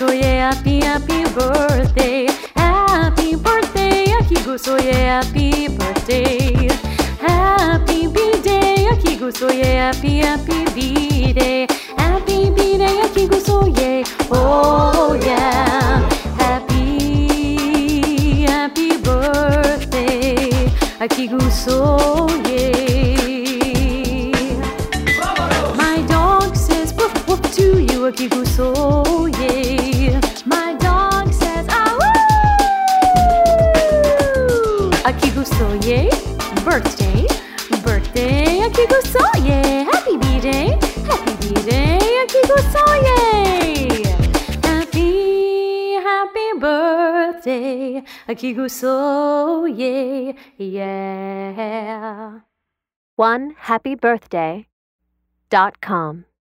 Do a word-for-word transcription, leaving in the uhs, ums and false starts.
Akigusoye, happy, happy birthday. Happy birthday, Akigusoye, happy birthday. Happy B-Day, Akigusoye, happy, happy B-Day. Happy B-Day, Akigusoye, oh yeah. Happy, happy birthday, Akigusoye. My dog says woof woof to you, Akigusoye. My dog says ah woo. Akigusoye, birthday, birthday, Akigusoye. Happy B-Day, happy B-Day, Akigusoye. Happy, happy birthday, Akigusoye, yeah. one happy birthday dot com